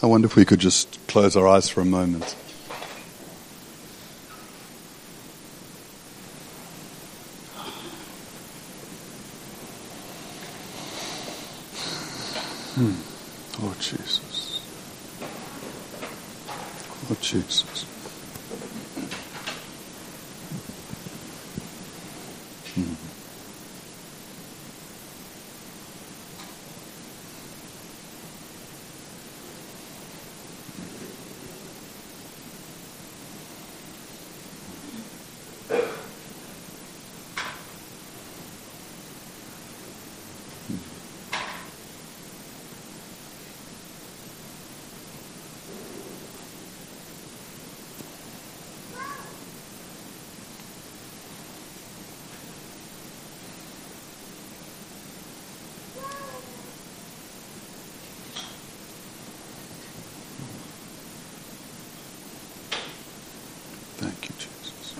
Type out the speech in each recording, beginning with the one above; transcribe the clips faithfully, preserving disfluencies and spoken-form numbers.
I wonder if we could just close our eyes for a moment. Hmm. Oh, Jesus. Oh, Jesus. Hmm. Thank you, Jesus.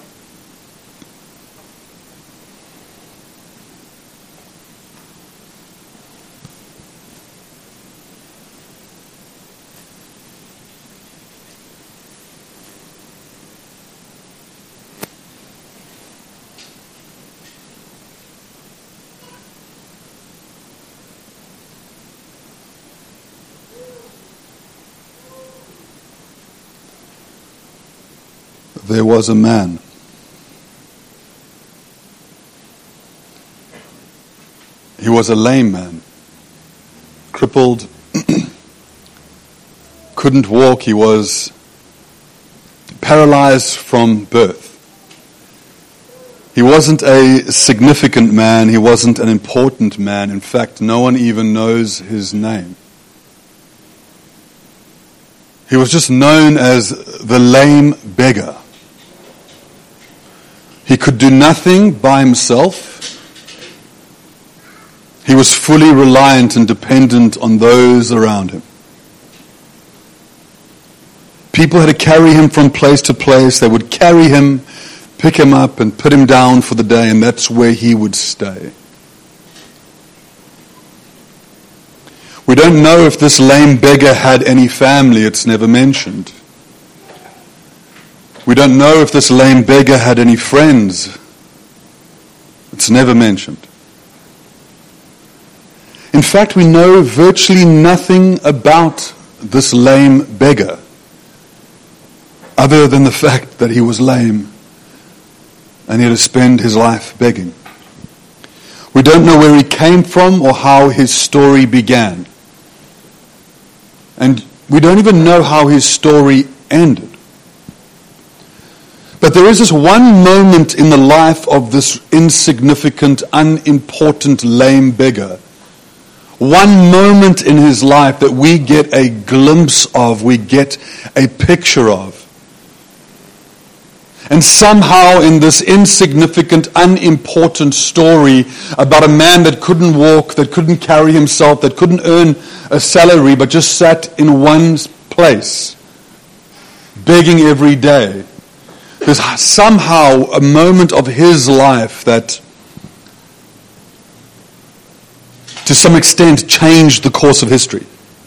There was a man. He was a lame man, crippled, couldn't walk. He was paralyzed from birth. He wasn't a significant man. He wasn't an important man. In fact, no one even knows his name. He was just known as the lame beggar. He could do nothing by himself. He was fully reliant and dependent on those around him. People had to carry him from place to place. They would carry him, pick him up, and put him down for the day, and that's where he would stay. We don't know if this lame beggar had any family. It's never mentioned. We don't know if this lame beggar had any friends. It's never mentioned. In fact, we know virtually nothing about this lame beggar, other than the fact that he was lame and he had to spend his life begging. We don't know where he came from or how his story began. And we don't even know how his story ended. But there is this one moment in the life of this insignificant, unimportant, lame beggar. One moment in his life that we get a glimpse of, we get a picture of. And somehow in this insignificant, unimportant story about a man that couldn't walk, that couldn't carry himself, that couldn't earn a salary, but just sat in one place, begging every day. There's somehow a moment of his life that, to some extent, changed the course of history.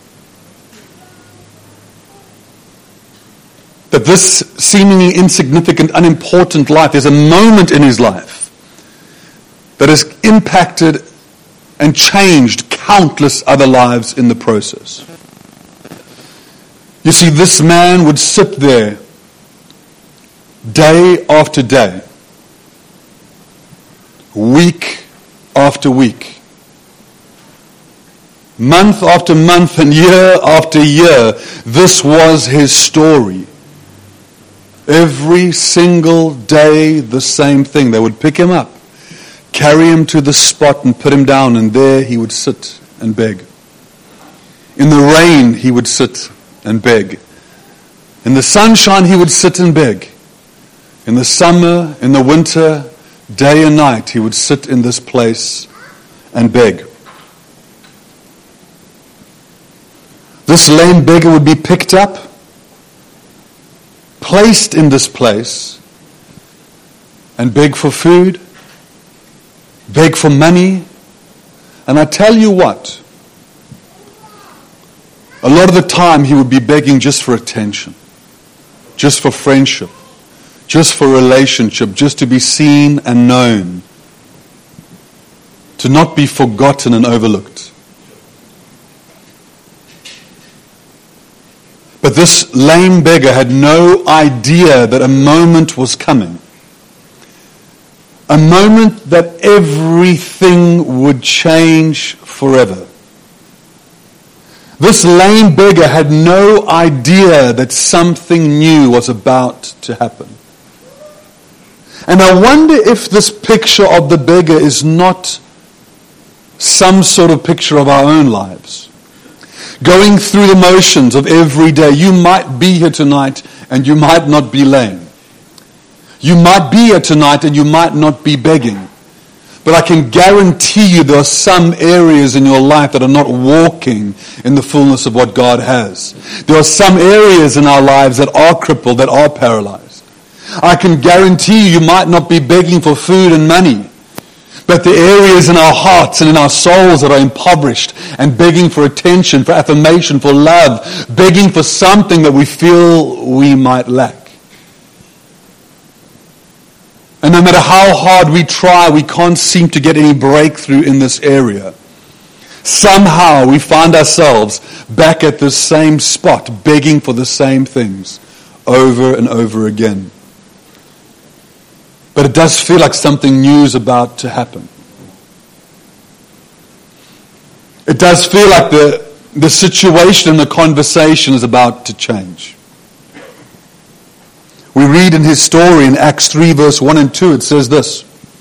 That this seemingly insignificant, unimportant life, there's a moment in his life that has impacted and changed countless other lives in the process. You see, this man would sit there day after day, week after week, month after month, and year after year. This was his story. Every single day, the same thing. They would pick him up, carry him to the spot and put him down, and there he would sit and beg. In the rain, he would sit and beg. In the sunshine, he would sit and beg. In the summer, in the winter, day and night, he would sit in this place and beg. This lame beggar would be picked up, placed in this place, and beg for food, beg for money. And I tell you what, A lot of the time he would be begging just for attention, just for friendship, just for relationship, just to be seen and known, to not be forgotten and overlooked. But this lame beggar had no idea that a moment was coming. A moment that everything would change forever. This lame beggar had no idea that something new was about to happen. And I wonder if this picture of the beggar is not some sort of picture of our own lives. Going through the motions of every day. You might be here tonight and you might not be lame. You might be here tonight and you might not be begging. But I can guarantee you there are some areas in your life that are not walking in the fullness of what God has. There are some areas in our lives that are crippled, that are paralyzed. I can guarantee you, you might not be begging for food and money. But the areas in our hearts and in our souls that are impoverished and begging for attention, for affirmation, for love, begging for something that we feel we might lack. And no matter how hard we try, we can't seem to get any breakthrough in this area. Somehow we find ourselves back at the same spot, begging for the same things over and over again. But it does feel like something new is about to happen. It does feel like the, the situation and the conversation is about to change. We read in his story in Acts three verse one and two, it says this.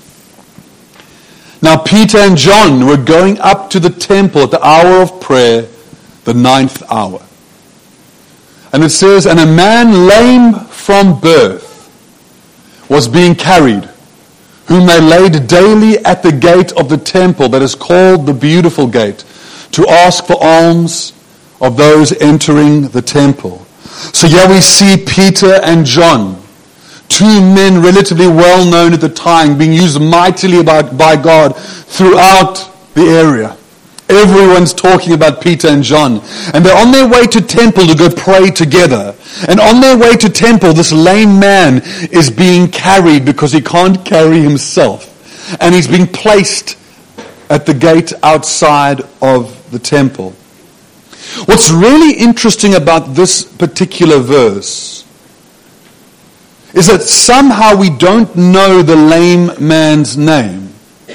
Now Peter and John were going up to the temple at the hour of prayer, the ninth hour. And it says, and a man lame from birth was being carried, whom they laid daily at the gate of the temple that is called the Beautiful Gate, to ask for alms of those entering the temple. So here we see Peter and John, two men relatively well known at the time, being used mightily about, by God throughout the area. Everyone's talking about Peter and John. And they're on their way to temple to go pray together. And on their way to temple, this lame man is being carried because he can't carry himself. And he's being placed at the gate outside of the temple. What's really interesting about this particular verse is that somehow we don't know the lame man's name,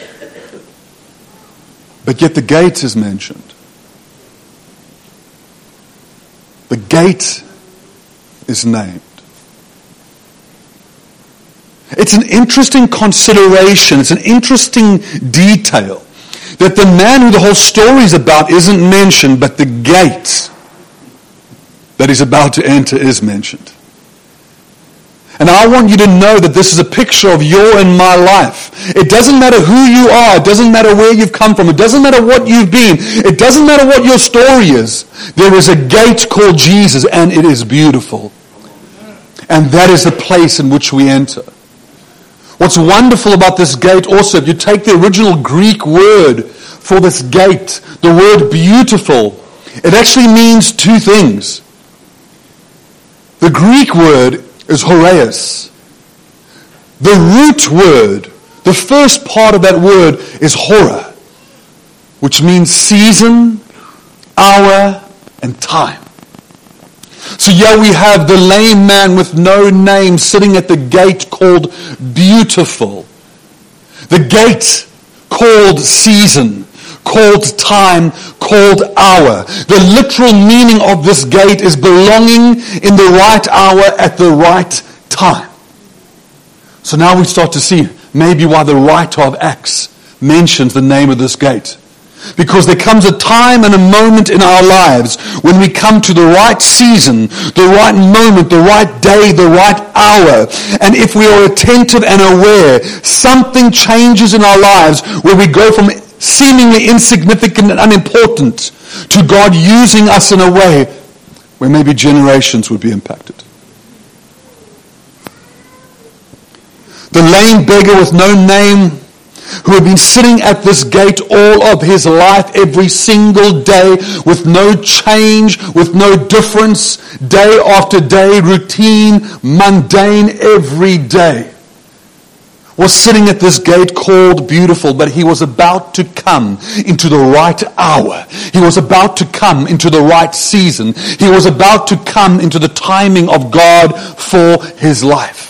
but yet the gate is mentioned. The gate is named. It's an interesting consideration. It's an interesting detail that the man who the whole story is about isn't mentioned, but the gate that he's about to enter is mentioned. And I want you to know that this is a picture of your and my life. It doesn't matter who you are. It doesn't matter where you've come from. It doesn't matter what you've been. It doesn't matter what your story is. There is a gate called Jesus, and it is beautiful. And that is the place in which we enter. What's wonderful about this gate also, if you take the original Greek word for this gate, the word beautiful, it actually means two things. The Greek word is horeis. The root word, the first part of that word is hora, which means season, hour, and time. So here we have the lame man with no name sitting at the gate called beautiful. The gate called season, called time, called hour. The literal meaning of this gate is belonging in the right hour at the right time. So now we start to see maybe why the writer of Acts mentions the name of this gate. Because there comes a time and a moment in our lives when we come to the right season, the right moment, the right day, the right hour. And if we are attentive and aware, something changes in our lives where we go from seemingly insignificant and unimportant to God using us in a way where maybe generations would be impacted. The lame beggar with no name, who had been sitting at this gate all of his life, every single day, with no change, with no difference, day after day, routine, mundane, every day, was sitting at this gate called Beautiful, but he was about to come into the right hour. He was about to come into the right season. He was about to come into the timing of God for his life.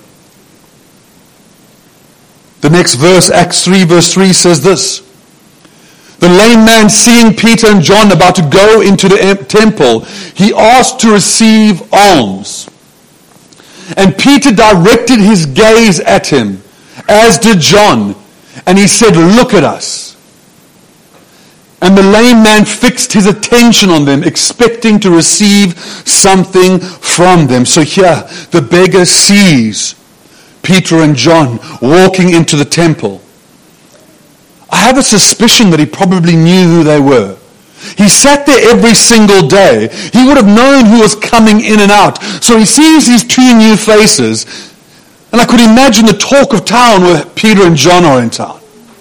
The next verse, Acts three verse three says this. The lame man, seeing Peter and John about to go into the temple, he asked to receive alms. And Peter directed his gaze at him, as did John, and he said, "Look at us." And the lame man fixed his attention on them, expecting to receive something from them. So here, the beggar sees Peter and John walking into the temple. I have a suspicion that he probably knew who they were. He sat there every single day. He would have known who was coming in and out. So he sees these two new faces, and I could imagine the talk of town where Peter and John are in town.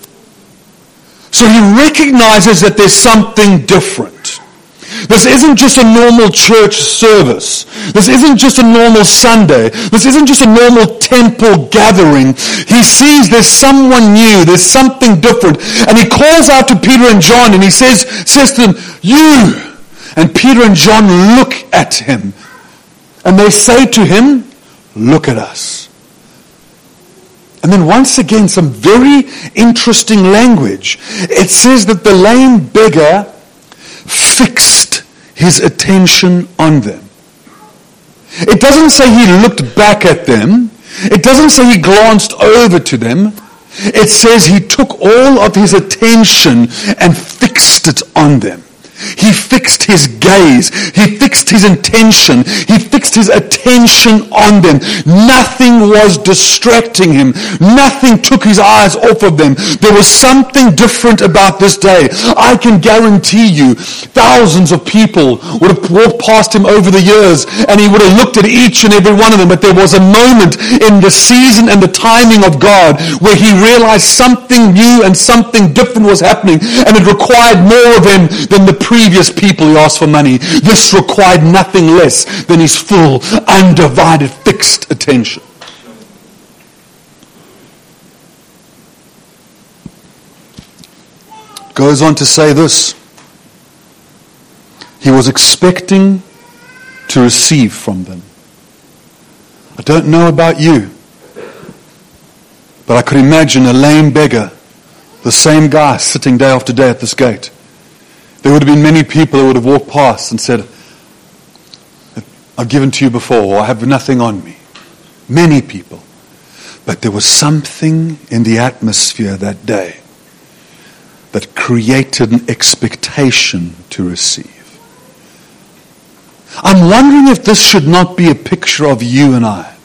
So he recognizes that there's something different. This isn't just a normal church service. This isn't just a normal Sunday. This isn't just a normal temple gathering. He sees there's someone new. There's something different. And he calls out to Peter and John and he says, says to them, "You." And Peter and John look at him. And they say to him, "Look at us." And then once again, some very interesting language. It says that the lame beggar fixed his attention on them. It doesn't say he looked back at them. It doesn't say he glanced over to them. It says he took all of his attention and fixed it on them. He fixed his gaze. He fixed his intention. He fixed his attention on them. Nothing was distracting him. Nothing took his eyes off of them. There was something different about this day. I can guarantee you thousands of people would have walked past him over the years and he would have looked at each and every one of them. But there was a moment in the season and the timing of God where he realized something new and something different was happening, and it required more of him than the previous people who asked for money. This required nothing less than his full, undivided, fixed attention. Goes on to say this. He was expecting to receive from them. I don't know about you, but I could imagine a lame beggar, the same guy sitting day after day at this gate. There would have been many people who would have walked past and said, "I've given to you before," or "I have nothing on me." Many people. But there was something in the atmosphere that day that created an expectation to receive. I'm wondering if this should not be a picture of you and I.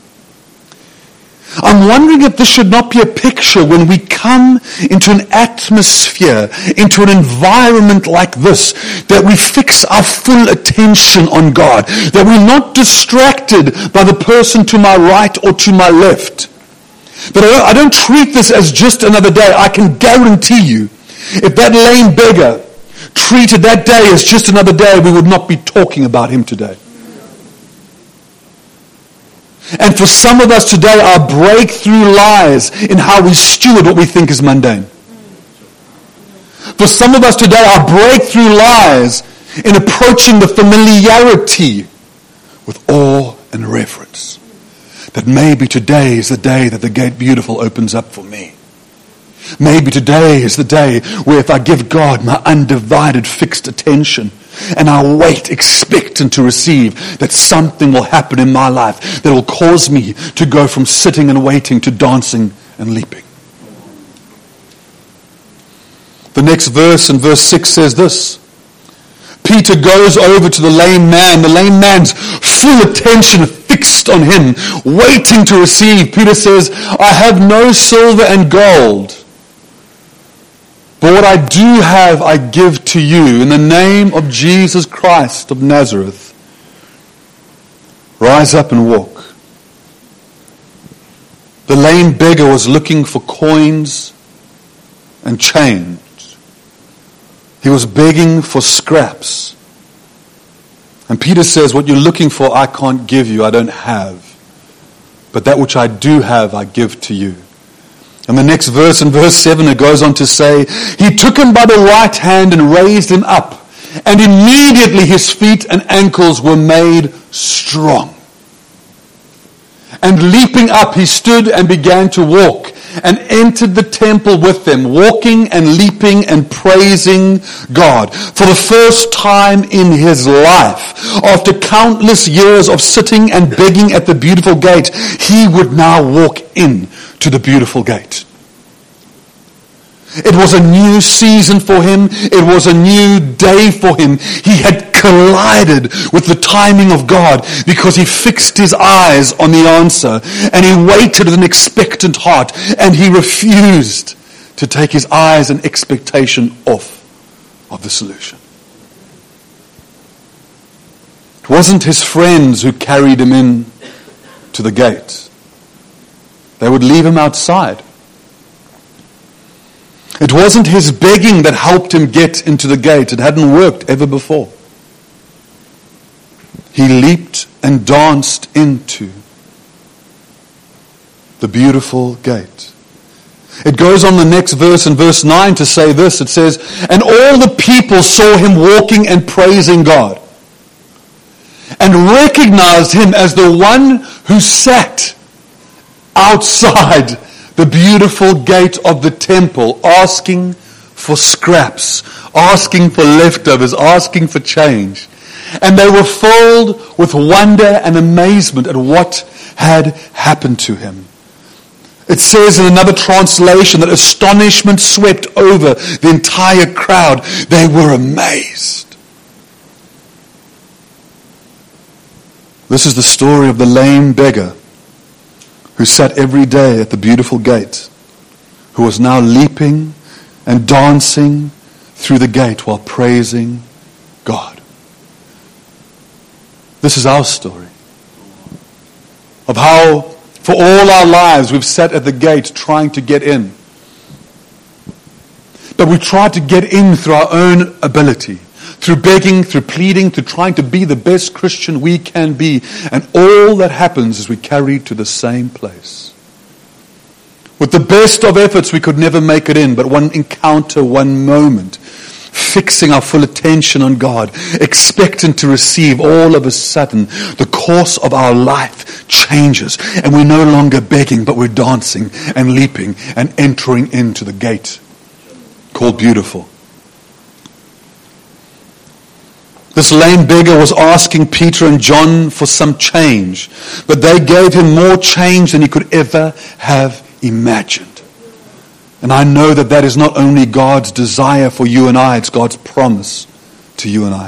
I'm wondering if this should not be a picture when we come into an atmosphere, into an environment like this, that we fix our full attention on God, that we're not distracted by the person to my right or to my left. But I don't treat this as just another day. I can guarantee you, if that lame beggar treated that day as just another day, we would not be talking about him today. And for some of us today, our breakthrough lies in how we steward what we think is mundane. For some of us today, our breakthrough lies in approaching the familiarity with awe and reverence. That maybe today is the day that the gate beautiful opens up for me. Maybe today is the day where if I give God my undivided fixed attention and I wait expectant to receive, that something will happen in my life that will cause me to go from sitting and waiting to dancing and leaping. The next verse in verse six says this. Peter goes over to the lame man. The lame man's full attention fixed on him, waiting to receive. Peter says, "I have no silver and gold, but what I do have I give to you. In the name of Jesus Christ of Nazareth, rise up and walk." The lame beggar was looking for coins and chained. He was begging for scraps. And Peter says, what you're looking for, I can't give you, I don't have. But that which I do have, I give to you. And the next verse, in verse seven, it goes on to say, he took him by the right hand and raised him up. And immediately his feet and ankles were made strong. And leaping up, he stood and began to walk, and entered the temple with them, walking and leaping and praising God. For the first time in his life, after countless years of sitting and begging at the beautiful gate, he would now walk in to the beautiful gate. It was a new season for him. It was a new day for him. He had collided with the timing of God because he fixed his eyes on the answer, and he waited with an expectant heart, and he refused to take his eyes and expectation off of the solution. It wasn't his friends who carried him in to the gate. They would leave him outside. It wasn't his begging that helped him get into the gate. It hadn't worked ever before. He leaped and danced into the beautiful gate. It goes on the next verse, in verse nine, to say this. It says, and all the people saw him walking and praising God, and recognized him as the one who sat outside the beautiful gate of the temple, asking for scraps, asking for leftovers, asking for change. And they were filled with wonder and amazement at what had happened to him. It says in another translation that astonishment swept over the entire crowd. They were amazed. This is the story of the lame beggar who sat every day at the beautiful gate, who was now leaping and dancing through the gate while praising God. This is our story of how for all our lives we've sat at the gate trying to get in. But we tried to get in through our own ability, through begging, through pleading, through trying to be the best Christian we can be. And all that happens is we carry to the same place. With the best of efforts, we could never make it in, but one encounter, one moment, fixing our full attention on God, expectant to receive, all of a sudden, the course of our life changes. And we're no longer begging, but we're dancing and leaping and entering into the gate called beautiful. This lame beggar was asking Peter and John for some change, but they gave him more change than he could ever have imagined. And I know that that is not only God's desire for you and I, it's God's promise to you and I.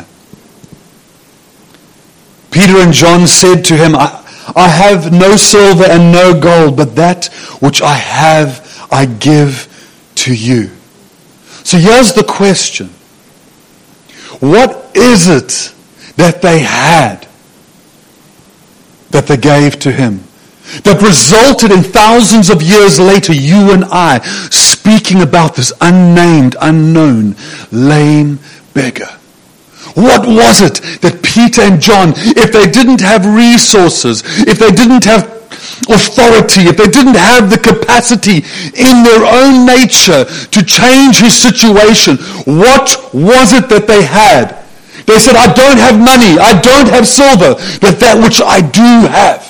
Peter and John said to him, I, I have no silver and no gold, but that which I have I give to you. So here's the question. What is it that they had that they gave to him that resulted in thousands of years later you and I speaking about this unnamed, unknown, lame beggar? What was it that Peter and John, if they didn't have resources, if they didn't have authority, if they didn't have the capacity in their own nature to change his situation, what was it that they had? They said, I don't have money, I don't have silver, but that which I do have.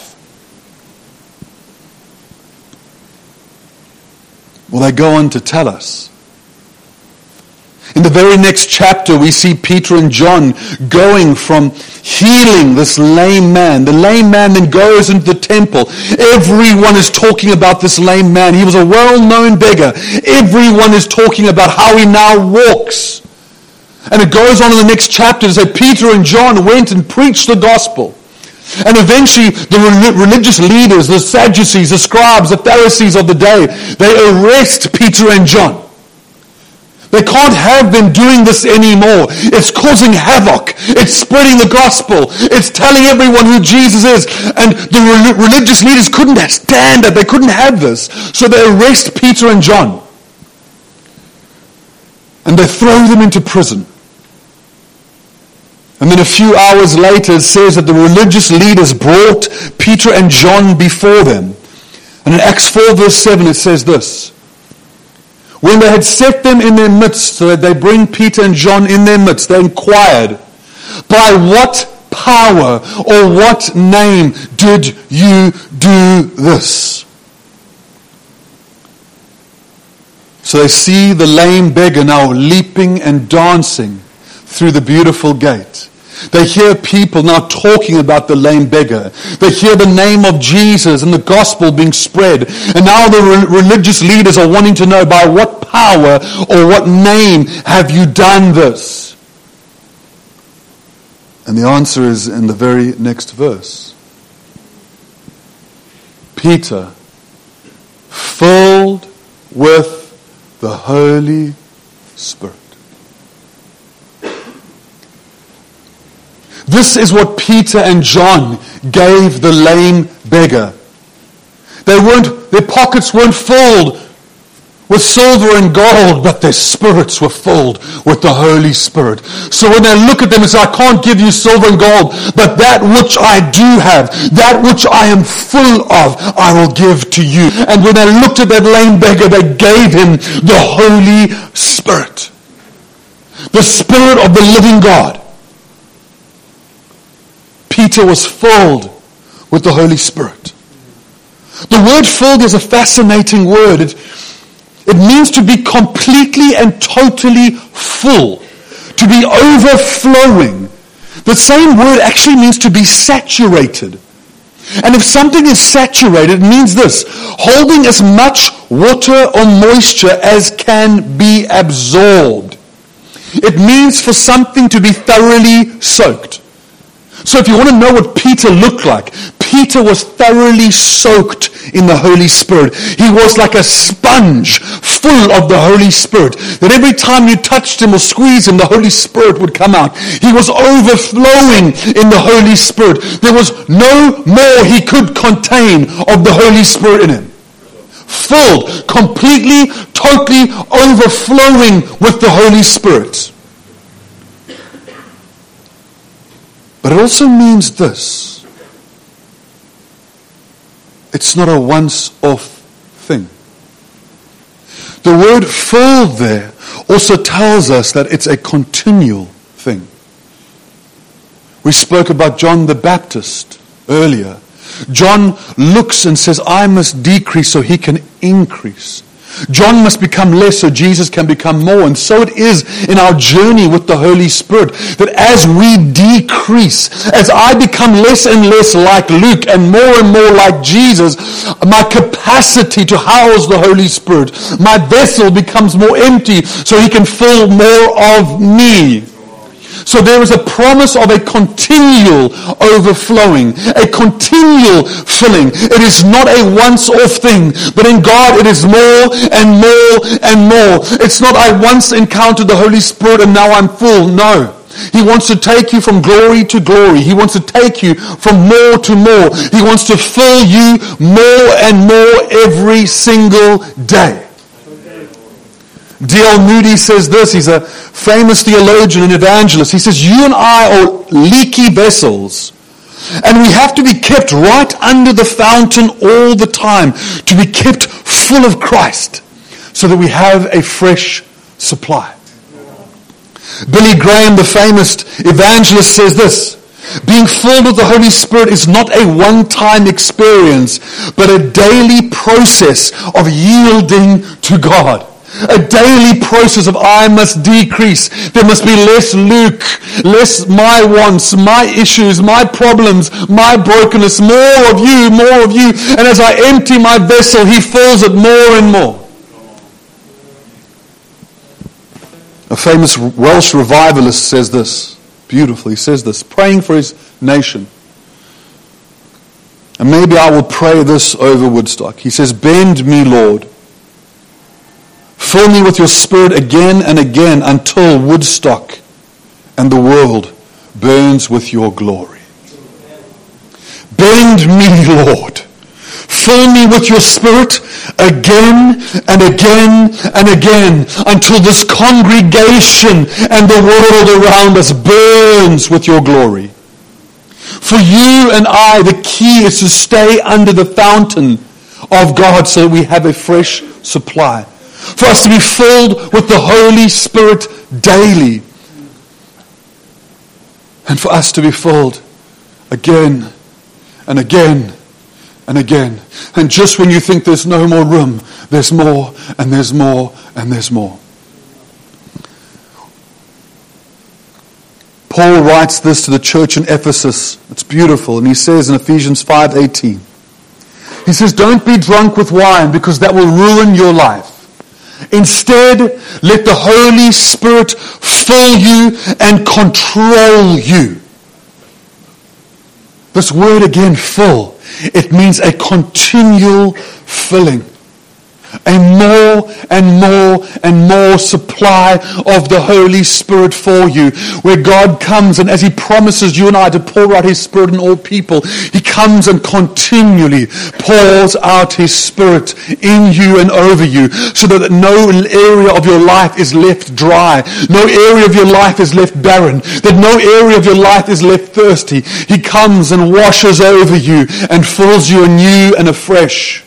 Well, they go on to tell us. In the very next chapter, we see Peter and John going from healing this lame man. The lame man then goes into the temple. Everyone is talking about this lame man. He was a well-known beggar. Everyone is talking about how he now walks. And it goes on in the next chapter to say Peter and John went and preached the gospel. And eventually the religious leaders, the Sadducees, the scribes, the Pharisees of the day, they arrest Peter and John. They can't have them doing this anymore. It's causing havoc. It's spreading the gospel. It's telling everyone who Jesus is. And the religious leaders couldn't stand it. They couldn't have this. So they arrest Peter and John. And they throw them into prison. And then a few hours later it says that the religious leaders brought Peter and John before them. And in Acts four verse seven it says this. When they had set them in their midst, so that they bring Peter and John in their midst, they inquired, by what power or what name did you do this? So they see the lame beggar now leaping and dancing through the beautiful gate. They hear people now talking about the lame beggar. They hear the name of Jesus and the gospel being spread. And now the re- religious leaders are wanting to know, by what power or what name have you done this? And the answer is in the very next verse. Peter, filled with the Holy Spirit. This is what Peter and John gave the lame beggar. They weren't, their pockets weren't filled with silver and gold, but their spirits were filled with the Holy Spirit. So when they look at them and say, I can't give you silver and gold, but that which I do have, that which I am full of, I will give to you. And when they looked at that lame beggar, they gave him the Holy Spirit. The Spirit of the living God. Peter was filled with the Holy Spirit. The word filled is a fascinating word. It, it means to be completely and totally full, to be overflowing. The same word actually means to be saturated. And if something is saturated, it means this: holding as much water or moisture as can be absorbed. It means for something to be thoroughly soaked. So if you want to know what Peter looked like, Peter was thoroughly soaked in the Holy Spirit. He was like a sponge full of the Holy Spirit. That every time you touched him or squeezed him, the Holy Spirit would come out. He was overflowing in the Holy Spirit. There was no more he could contain of the Holy Spirit in him. Filled, completely, totally overflowing with the Holy Spirit. But it also means this. It's not a once-off thing. The word filled there also tells us that it's a continual thing. We spoke about John the Baptist earlier. John looks and says, I must decrease so he can increase. John must become less so Jesus can become more. And so it is in our journey with the Holy Spirit, that as we decrease, as I become less and less like Luke and more and more like Jesus, my capacity to house the Holy Spirit, my vessel becomes more empty so he can fill more of me. So there is a promise of a continual overflowing, a continual filling. It is not a once-off thing, but in God it is more and more and more. It's not I once encountered the Holy Spirit and now I'm full. No. He wants to take you from glory to glory. He wants to take you from more to more. He wants to fill you more and more every single day. D L Moody says this. He's a famous theologian and evangelist. He says, you and I are leaky vessels, and we have to be kept right under the fountain all the time, to be kept full of Christ, so that we have a fresh supply. Billy Graham, the famous evangelist, says this: being filled with the Holy Spirit is not a one-time experience, but a daily process of yielding to God. A daily process of I must decrease. There must be less Luke, less my wants, my issues, my problems, my brokenness, more of you, more of you. And as I empty my vessel, he fills it more and more. A famous Welsh revivalist says this, beautifully, he says this, praying for his nation. And maybe I will pray this over Woodstock. He says, bend me, Lord. Fill me with your Spirit again and again until Woodstock and the world burns with your glory. Bend me, Lord. fill me with your Spirit again and again and again until this congregation and the world around us burns with your glory. For you and I, the key is to stay under the fountain of God so that we have a fresh supply. For us to be filled with the Holy Spirit daily. And for us to be filled again and again and again. And just when you think there's no more room, there's more and there's more and there's more. Paul writes this to the church in Ephesus. It's beautiful. And he says in Ephesians five eighteen, he says, don't be drunk with wine because that will ruin your life. Instead, let the Holy Spirit fill you and control you. This word again, fill, it means a continual filling. A more and more and more supply of the Holy Spirit for you. Where God comes and as He promises you and I to pour out His Spirit on all people, He comes and continually pours out His Spirit in you and over you so that no area of your life is left dry. No area of your life is left barren. That no area of your life is left thirsty. He comes and washes over you and fills you anew and afresh.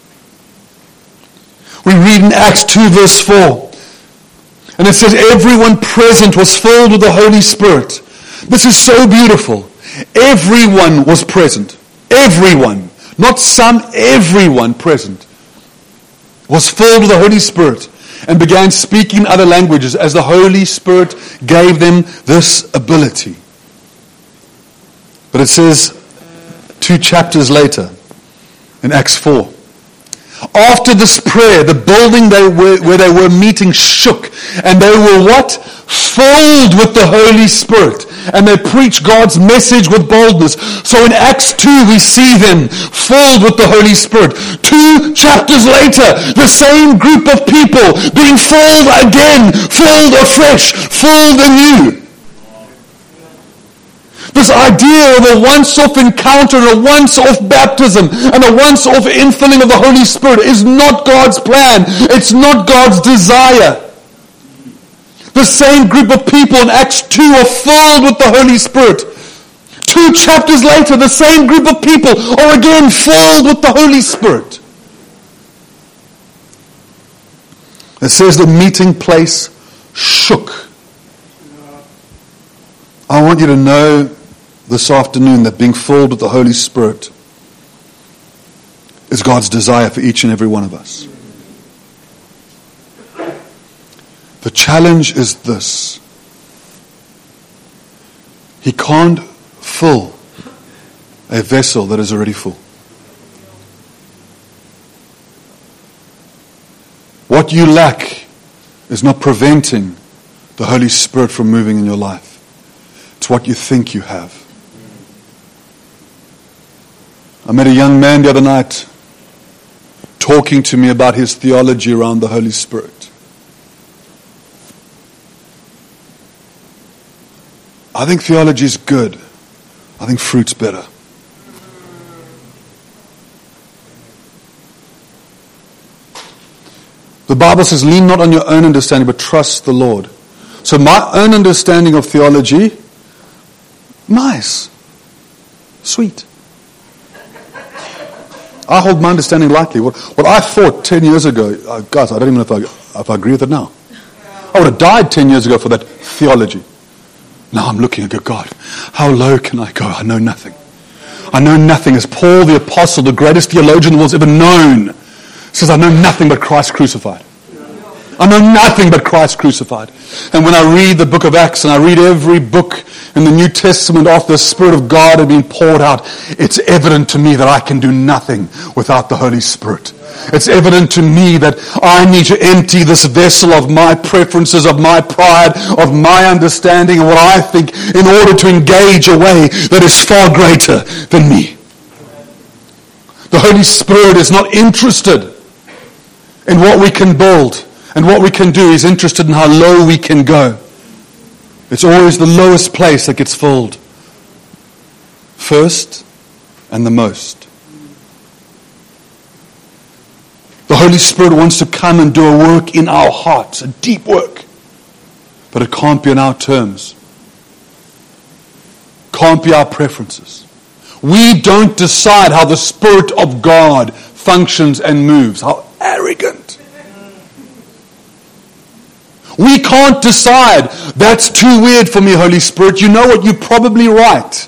We read in Acts two verse four. And it says, everyone present was filled with the Holy Spirit. This is so beautiful. Everyone was present. Everyone. Not some, everyone present was filled with the Holy Spirit and began speaking other languages as the Holy Spirit gave them this ability. But it says two chapters later in Acts four. After this prayer, the building they were, where they were meeting shook, and they were what? Filled with the Holy Spirit. And they preached God's message with boldness. So in Acts two, we see them filled with the Holy Spirit. Two chapters later, the same group of people being filled again, filled afresh, filled anew. This idea of a once-off encounter and a once-off baptism and a once-off infilling of the Holy Spirit is not God's plan. It's not God's desire. The same group of people in Acts two are filled with the Holy Spirit. Two chapters later, the same group of people are again filled with the Holy Spirit. It says the meeting place shook. I want you to know this afternoon that being filled with the Holy Spirit is God's desire for each and every one of us. The challenge is this. He can't fill a vessel that is already full. What you lack is not preventing the Holy Spirit from moving in your life. It's what you think you have. I met a young man the other night talking to me about his theology around the Holy Spirit. I think theology is good. I think fruit's better. The Bible says, lean not on your own understanding, but trust the Lord. So my own understanding of theology, nice, sweet. I hold my understanding lightly. What, what I thought ten years ago, uh, guys, I don't even know if I, if I agree with it now. I would have died ten years ago for that theology. Now I'm looking and go, God, how low can I go? I know nothing. I know nothing. As Paul the Apostle, the greatest theologian the world's ever known, says, I know nothing but Christ crucified. I know nothing but Christ crucified. And when I read the book of Acts and I read every book in the New Testament after the Spirit of God had been poured out, it's evident to me that I can do nothing without the Holy Spirit. It's evident to me that I need to empty this vessel of my preferences, of my pride, of my understanding and what I think in order to engage a way that is far greater than me. The Holy Spirit is not interested in what we can build and what we can do. He's interested in how low we can go. It's always the lowest place that gets filled first and the most. Holy Spirit wants to come and do a work in our hearts, a deep work. But it can't be on our terms. Can't be our preferences. We don't decide how the Spirit of God functions and moves. How arrogant. We can't decide, that's too weird for me, Holy Spirit. You know what? You're probably right.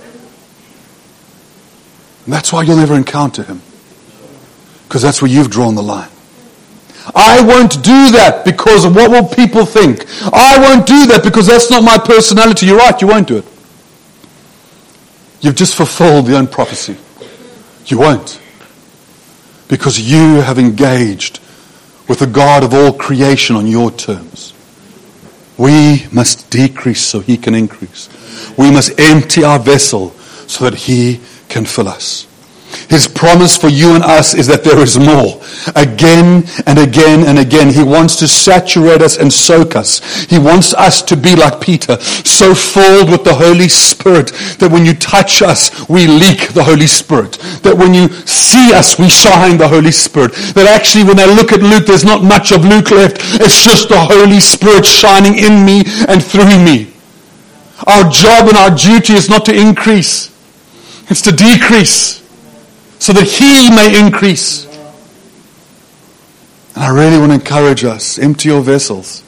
And that's why you'll never encounter Him. Because that's where you've drawn the line. I won't do that because of what will people think. I won't do that because that's not my personality. You're right, you won't do it. You've just fulfilled your own prophecy. You won't. Because you have engaged with the God of all creation on your terms. We must decrease so He can increase. We must empty our vessel so that He can fill us. His promise for you and us is that there is more. Again and again and again. He wants to saturate us and soak us. He wants us to be like Peter, so filled with the Holy Spirit that when you touch us, we leak the Holy Spirit. That when you see us, we shine the Holy Spirit. That actually when I look at Luke, there's not much of Luke left. It's just the Holy Spirit shining in me and through me. Our job and our duty is not to increase. It's to decrease. So that He may increase. And I really want to encourage us, empty your vessels.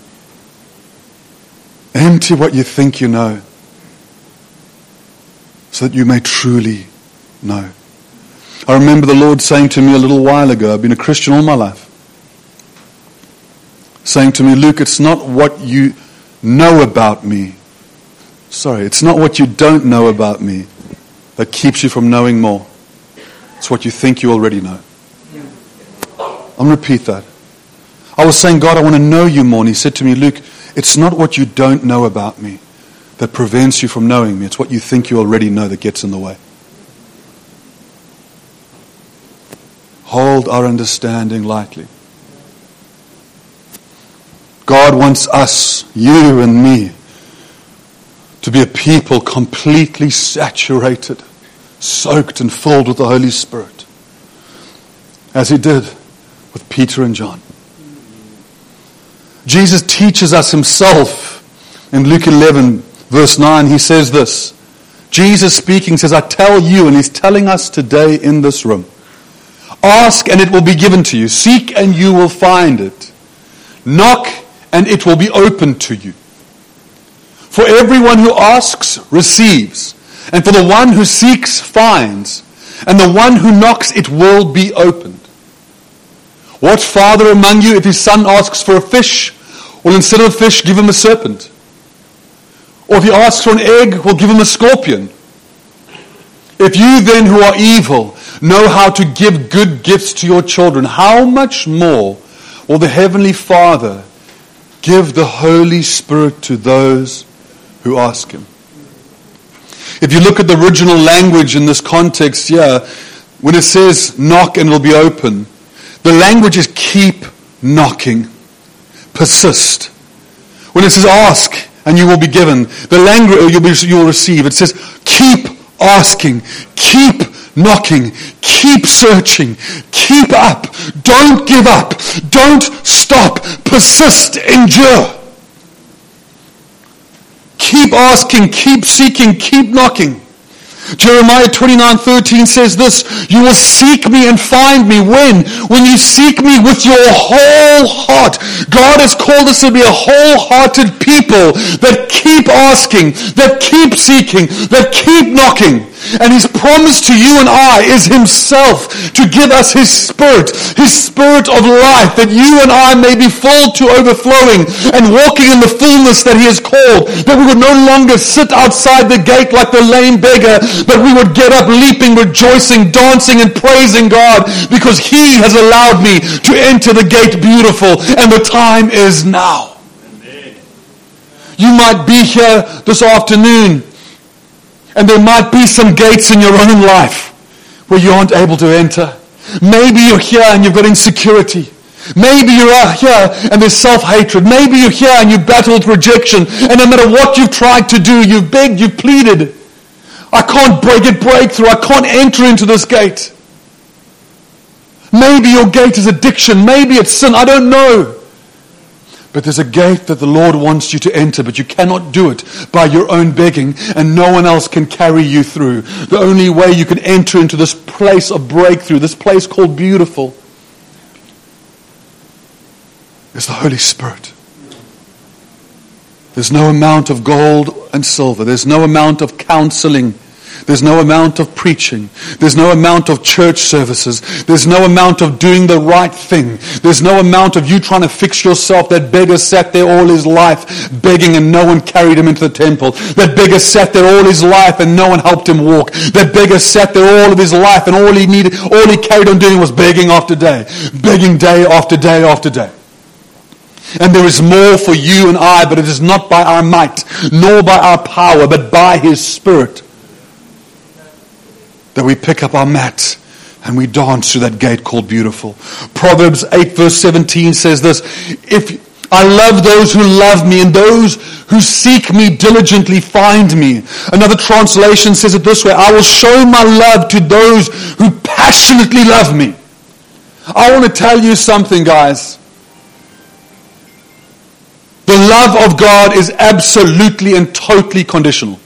Empty what you think you know. So that you may truly know. I remember the Lord saying to me a little while ago, I've been a Christian all my life, saying to me, Luke, it's not what you know about me. Sorry, it's not what you don't know about me that keeps you from knowing more. It's what you think you already know. I'm going to repeat that. I was saying, God, I want to know you more. And He said to me, Luke, it's not what you don't know about me that prevents you from knowing me. It's what you think you already know that gets in the way. Hold our understanding lightly. God wants us, you and me, to be a people completely saturated, soaked and filled with the Holy Spirit, as He did with Peter and John. Jesus teaches us Himself in Luke eleven verse nine. He says this. Jesus speaking says, I tell you, and He's telling us today in this room, ask and it will be given to you. Seek and you will find it. Knock and it will be opened to you. For everyone who asks receives. And for the one who seeks, finds. And the one who knocks, it will be opened. What father among you, if his son asks for a fish, will instead of a fish give him a serpent? Or if he asks for an egg, will give him a scorpion? If you then who are evil know how to give good gifts to your children, how much more will the Heavenly Father give the Holy Spirit to those who ask Him? If you look at the original language in this context here, when it says knock and it will be open, the language is keep knocking, persist. When it says ask and you will be given, the language you'll, be, you'll receive, it says keep asking, keep knocking, keep searching, keep up, don't give up, don't stop, persist, endure. Keep asking, keep seeking, keep knocking. Jeremiah twenty-nine thirteen says this, you will seek me and find me. When? When you seek me with your whole heart. God has called us to be a wholehearted people that keep asking, that keep seeking, that keep knocking. And His promise to you and I is Himself to give us His Spirit, His Spirit of life, that you and I may be full to overflowing and walking in the fullness that He has called, that we would no longer sit outside the gate like the lame beggar, but we would get up leaping, rejoicing, dancing and praising God because He has allowed me to enter the gate beautiful, and the time is now. Amen. You might be here this afternoon and there might be some gates in your own life where you aren't able to enter. Maybe you're here and you've got insecurity. Maybe you're here and there's self-hatred. Maybe you're here and you battle with rejection. And no matter what you've tried to do, you've begged, you've pleaded. I can't break it breakthrough. I can't enter into this gate. Maybe your gate is addiction. Maybe it's sin. I don't know. But there's a gate that the Lord wants you to enter, but you cannot do it by your own begging, and no one else can carry you through. The only way you can enter into this place of breakthrough, this place called beautiful, is the Holy Spirit. There's no amount of gold and silver. There's no amount of counseling. There's no amount of preaching. There's no amount of church services. There's no amount of doing the right thing. There's no amount of you trying to fix yourself. That beggar sat there all his life begging and no one carried him into the temple. That beggar sat there all his life and no one helped him walk. That beggar sat there all of his life and all he needed, all he carried on doing was begging after day. Begging day after day after day. And there is more for you and I, but it is not by our might, nor by our power, but by His Spirit, that we pick up our mat and we dance through that gate called beautiful. Proverbs eight verse seventeen says this, "If I love those who love me, and those who seek me diligently find me." Another translation says it this way, "I will show my love to those who passionately love me." I want to tell you something, guys. The love of God is absolutely and totally conditional.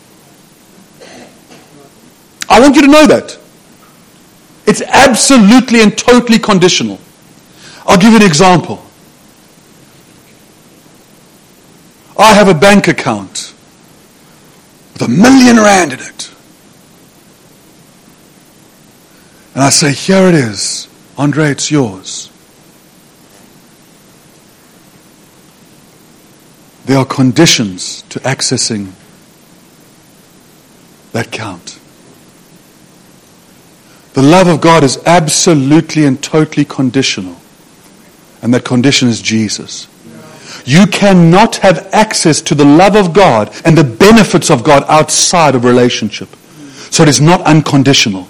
I want you to know that. It's absolutely and totally conditional. I'll give you an example. I have a bank account with a million rand in it. And I say, "Here it is. Andre, it's yours." There are conditions to accessing that account. The love of God is absolutely and totally conditional. And that condition is Jesus. You cannot have access to the love of God and the benefits of God outside of relationship. So it is not unconditional.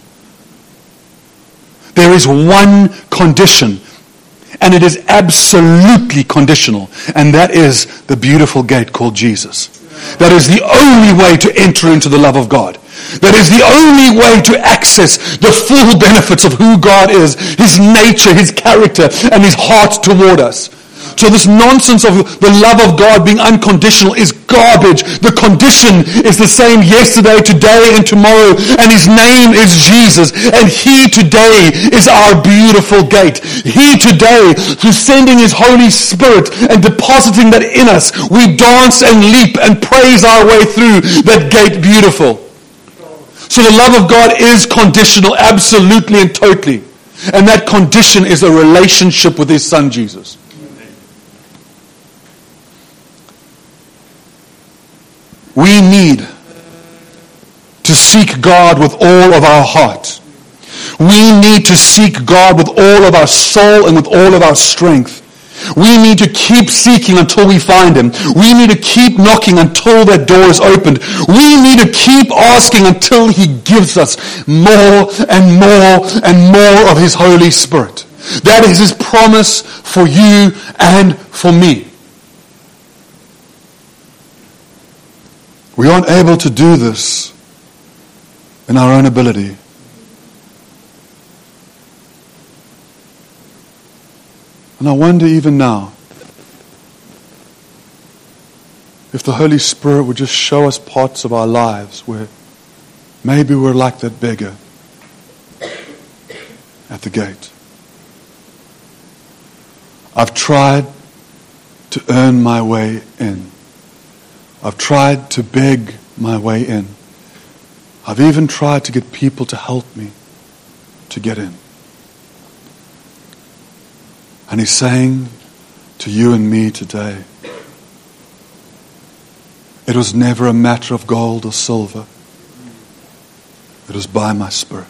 There is one condition, and it is absolutely conditional, and that is the beautiful gate called Jesus. That is the only way to enter into the love of God. That is the only way to access the full benefits of who God is, His nature, His character, and His heart toward us. So this nonsense of the love of God being unconditional is garbage. The condition is the same yesterday, today, and tomorrow. And His name is Jesus. And He today is our beautiful gate. He today, through sending His Holy Spirit and depositing that in us, we dance and leap and praise our way through that gate beautiful. So the love of God is conditional, absolutely and totally. And that condition is a relationship with His Son Jesus. We need to seek God with all of our heart. We need to seek God with all of our soul and with all of our strength. We need to keep seeking until we find Him. We need to keep knocking until that door is opened. We need to keep asking until He gives us more and more and more of His Holy Spirit. That is His promise for you and for me. We aren't able to do this in our own ability. And I wonder even now if the Holy Spirit would just show us parts of our lives where maybe we're like that beggar at the gate. I've tried to earn my way in. I've tried to beg my way in. I've even tried to get people to help me to get in. And He's saying to you and me today, it was never a matter of gold or silver. It was by my Spirit.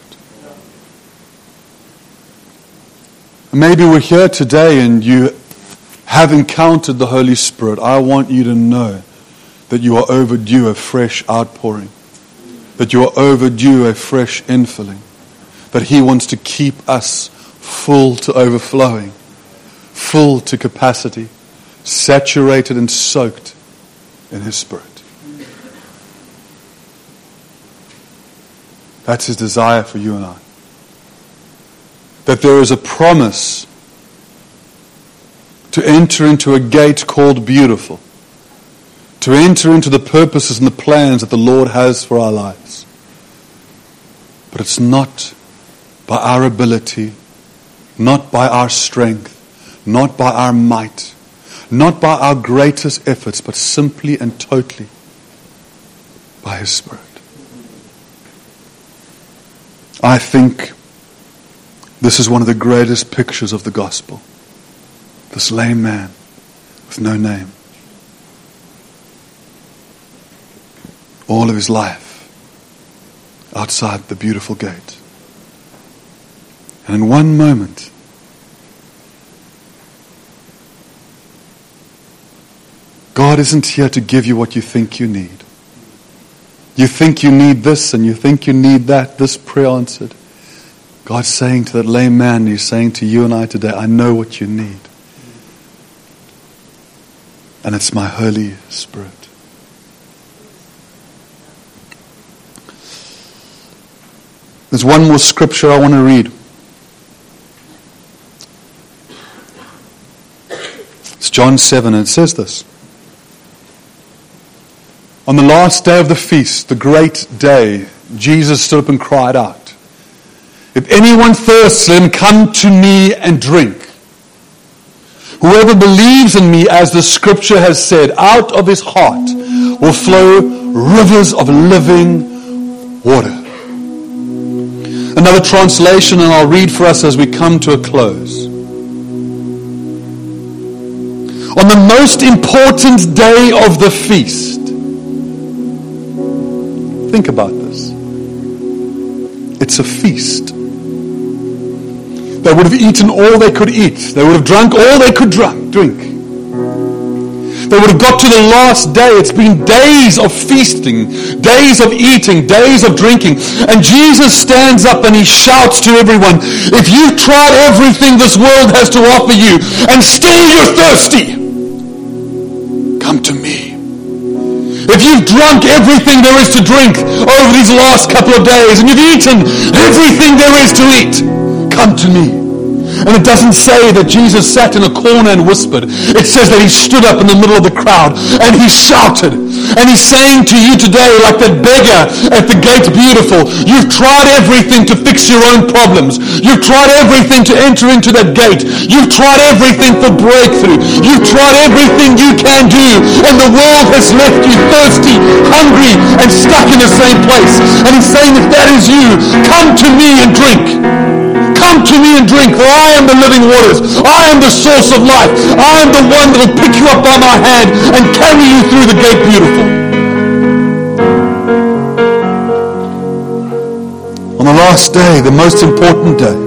Maybe we're here today and you have encountered the Holy Spirit. I want you to know that you are overdue a fresh outpouring. That you are overdue a fresh infilling. That He wants to keep us full to overflowing. Full to capacity. Saturated and soaked in His Spirit. That's His desire for you and I. that there is a promise to enter into a gate called Beautiful, to enter into the purposes and the plans that the Lord has for our lives. But it's not by our ability, not by our strength, not by our might, not by our greatest efforts, but simply and totally by His Spirit. I think this is one of the greatest pictures of the gospel. This lame man with no name. All of his life outside the beautiful gate. And in one moment, God isn't here to give you what you think you need. You think you need this and you think you need that, this prayer answered. God's saying to that lame man, He's saying to you and I today, I know what you need. And it's my Holy Spirit. There's one more scripture I want to read. It's John seven, and it says this. On the last day of the feast, the great day, Jesus stood up and cried out, if anyone thirsts, let him come to me and drink. Whoever believes in me, as the scripture has said, out of his heart will flow rivers of living water. Another translation, and I'll read for us as we come to a close. On the most important day of the feast, think about this. It's a feast. They would have eaten all they could eat. They would have drunk all they could drunk, drink. They would have got to the last day. It's been days of feasting, days of eating, days of drinking. And Jesus stands up and He shouts to everyone, if you've tried everything this world has to offer you and still you're thirsty, come to me. If you've drunk everything there is to drink over these last couple of days and you've eaten everything there is to eat, come to me. And it doesn't say that Jesus sat in a corner and whispered. It says that He stood up in the middle of the crowd and He shouted. And He's saying to you today, like that beggar at the gate Beautiful, you've tried everything to fix your own problems. You've tried everything to enter into that gate. You've tried everything for breakthrough. You've tried everything you can do. And the world has left you thirsty, hungry, and stuck in the same place. And He's saying, if that is you, come to me and drink. Come to me and drink, for I am the living waters. I am the source of life. I am the one that will pick you up by my hand and carry you through the gate Beautiful. On the last day, the most important day,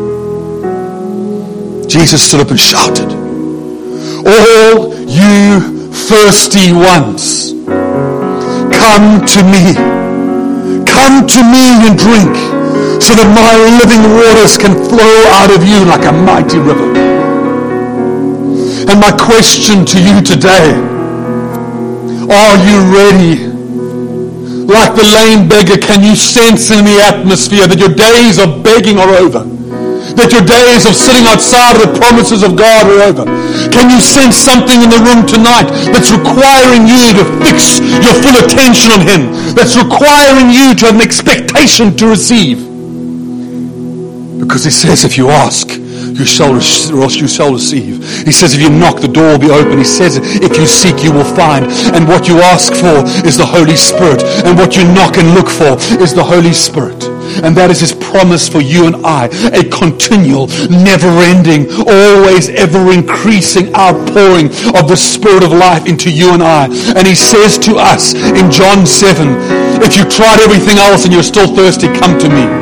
Jesus stood up and shouted, all you thirsty ones, come to me. Come to me and drink, so that my living waters can flow out of you like a mighty river. And my question to you today, are you ready? Like the lame beggar, can you sense in the atmosphere that your days of begging are over? That your days of sitting outside of the promises of God are over? Can you sense something in the room tonight that's requiring you to fix your full attention on Him? That's requiring you to have an expectation to receive? Because He says, if you ask, you shall, or else you shall receive. He says, if you knock, the door will be open. He says, if you seek, you will find. And what you ask for is the Holy Spirit. And what you knock and look for is the Holy Spirit. And that is His promise for you and I. A continual, never-ending, always ever-increasing outpouring of the Spirit of life into you and I. And He says to us in John seven, if you tried everything else and you're still thirsty, come to me.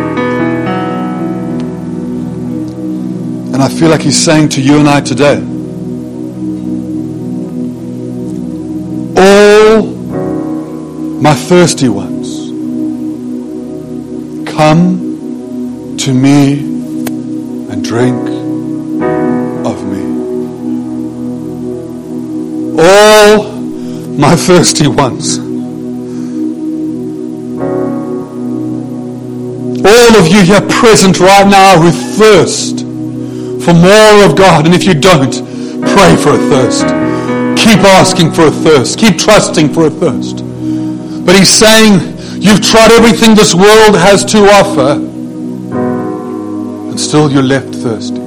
And I feel like He's saying to you and I today, all my thirsty ones, come to me and drink of me. All my thirsty ones. All of you here present right now who thirst for more of God. And if you don't, pray for a thirst. Keep asking for a thirst. Keep trusting for a thirst. But he's saying, you've tried everything this world has to offer, and still you're left thirsty.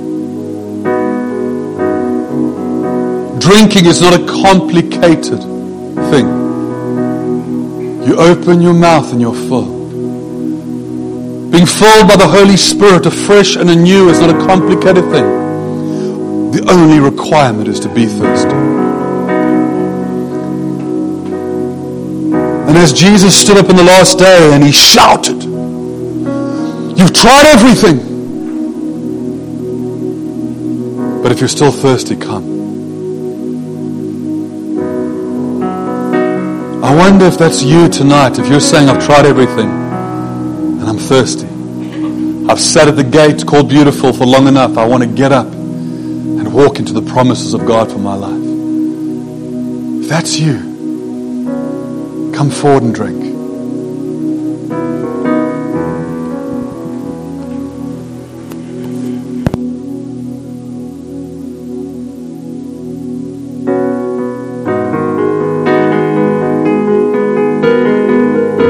Drinking is not a complicated thing. You open your mouth and you're full. Being filled by the Holy Spirit afresh and anew is not a complicated thing. The only requirement is to be thirsty. And as Jesus stood up in the last day and he shouted, you've tried everything, but if you're still thirsty, come. I wonder if that's you tonight, if you're saying, I've tried everything and I'm thirsty. I've sat at the gate called Beautiful for long enough. I want to get up and walk into the promises of God for my life. If that's you, come forward and drink.